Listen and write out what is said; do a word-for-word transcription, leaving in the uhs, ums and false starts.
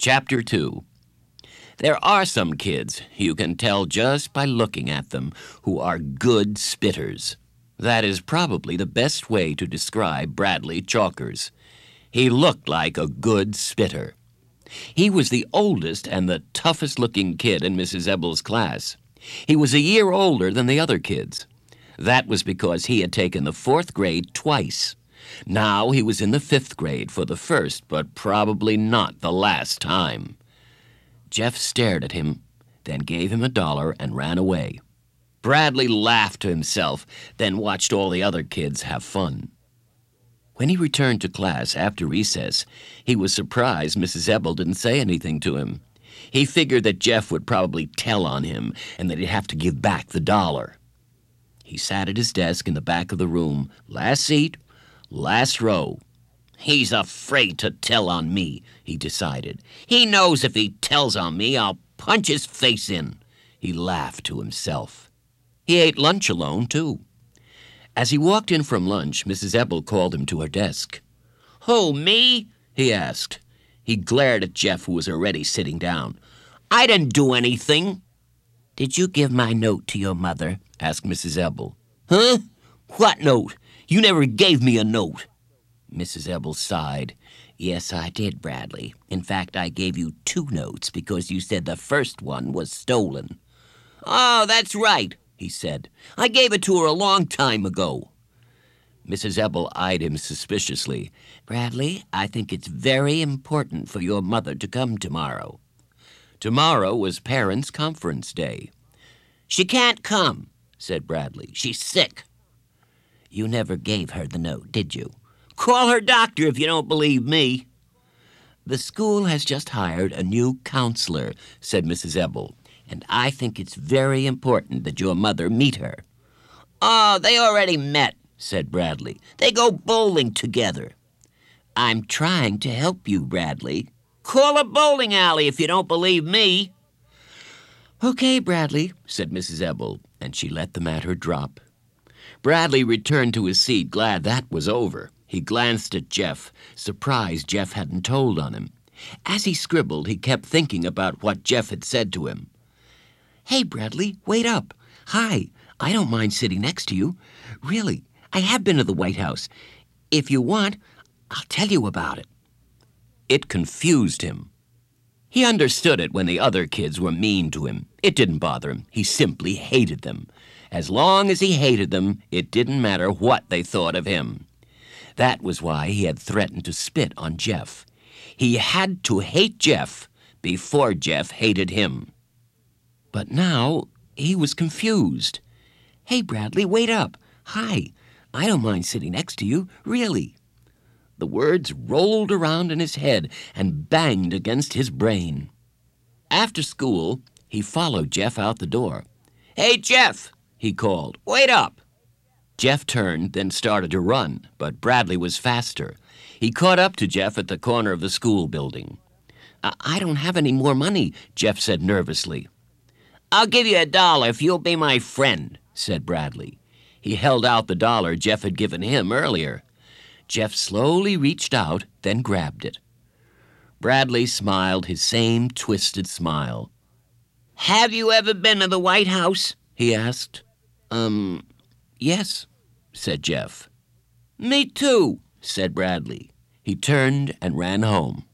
Chapter two. There are some kids, you can tell just by looking at them, who are good spitters. That is probably the best way to describe Bradley Chalkers. He looked like a good spitter. He was the oldest and the toughest-looking kid in Missus Ebble's class. He was a year older than the other kids. That was because he had taken the fourth grade twice. Now he was in the fifth grade for the first, but probably not the last time. Jeff stared at him, then gave him a dollar and ran away. Bradley laughed to himself, then watched all the other kids have fun. When he returned to class after recess, he was surprised Missus Ebble didn't say anything to him. He figured that Jeff would probably tell on him and that he'd have to give back the dollar. He sat at his desk in the back of the room, last seat, last row. He's afraid to tell on me, he decided. He knows if he tells on me, I'll punch his face in. He laughed to himself. He ate lunch alone, too. As he walked in from lunch, Missus Ebble called him to her desk. "Who, me?" he asked. He glared at Jeff, who was already sitting down. "I didn't do anything." "Did you give my note to your mother?" asked Missus Ebble. "Huh? What note? You never gave me a note." Missus Ebble sighed. "Yes, I did, Bradley. In fact, I gave you two notes because you said the first one was stolen." "Oh, that's right," he said. "I gave it to her a long time ago." Missus Ebble eyed him suspiciously. "Bradley, I think it's very important for your mother to come tomorrow." Tomorrow was Parents' Conference Day. "She can't come," said Bradley. "She's sick." "You never gave her the note, did you?" "Call her doctor if you don't believe me." "The school has just hired a new counselor," said Missus Ebble, "and I think it's very important that your mother meet her." "Oh, they already met," said Bradley. "They go bowling together." "I'm trying to help you, Bradley." "Call a bowling alley if you don't believe me." "Okay, Bradley," said Missus Ebble, and she let the matter drop. Bradley returned to his seat, glad that was over. He glanced at Jeff, surprised Jeff hadn't told on him. As he scribbled, he kept thinking about what Jeff had said to him. "Hey, Bradley, wait up. Hi, I don't mind sitting next to you. Really, I have been to the White House. If you want, I'll tell you about it." It confused him. He understood it when the other kids were mean to him. It didn't bother him. He simply hated them. As long as he hated them, it didn't matter what they thought of him. That was why he had threatened to spit on Jeff. He had to hate Jeff before Jeff hated him. But now he was confused. "Hey, Bradley, wait up. Hi, I don't mind sitting next to you, really." The words rolled around in his head and banged against his brain. After school, he followed Jeff out the door. "Hey, Jeff," he called, "wait up." Jeff turned, then started to run, but Bradley was faster. He caught up to Jeff at the corner of the school building. I, I don't have any more money," Jeff said nervously. "I'll give you a dollar if you'll be my friend," said Bradley. He held out the dollar Jeff had given him earlier. Jeff slowly reached out, then grabbed it. Bradley smiled his same twisted smile. "Have you ever been to the White House?" he asked. Um... "Yes," said Jeff. "Me too," said Bradley. He turned and ran home.